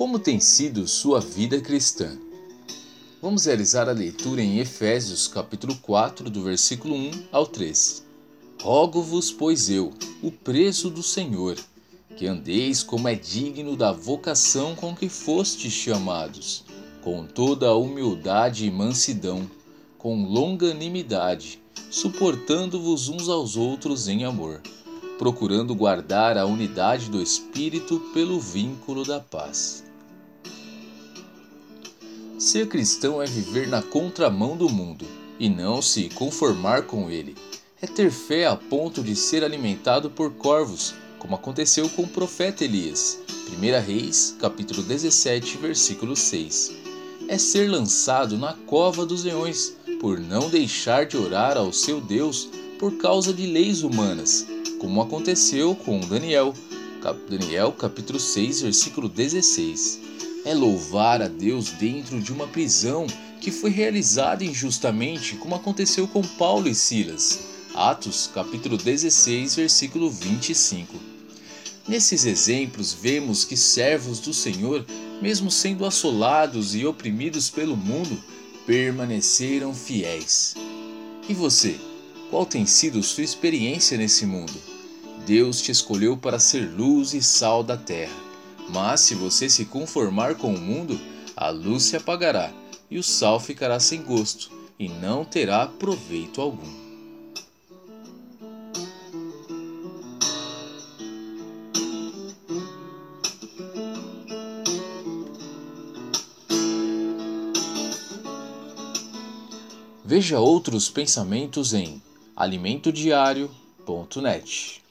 Como tem sido sua vida cristã? Vamos realizar a leitura em Efésios capítulo 4, do versículo 1 ao 3. Rogo-vos, pois eu, o preso do Senhor, que andeis como é digno da vocação com que fostes chamados, com toda a humildade e mansidão, com longanimidade, suportando-vos uns aos outros em amor, procurando guardar a unidade do Espírito pelo vínculo da paz. Ser cristão é viver na contramão do mundo e não se conformar com ele. É ter fé a ponto de ser alimentado por corvos, como aconteceu com o profeta Elias. 1 Reis, capítulo 17, versículo 6. É ser lançado na cova dos leões, por não deixar de orar ao seu Deus por causa de leis humanas, como aconteceu com Daniel. Daniel, capítulo 6, versículo 16. É louvar a Deus dentro de uma prisão que foi realizada injustamente, como aconteceu com Paulo e Silas. Atos, capítulo 16, versículo 25. Nesses exemplos vemos que servos do Senhor, mesmo sendo assolados e oprimidos pelo mundo, permaneceram fiéis. E você? Qual tem sido sua experiência nesse mundo? Deus te escolheu para ser luz e sal da terra. Mas se você se conformar com o mundo, a luz se apagará e o sal ficará sem gosto e não terá proveito algum. Veja outros pensamentos em alimentodiario.net.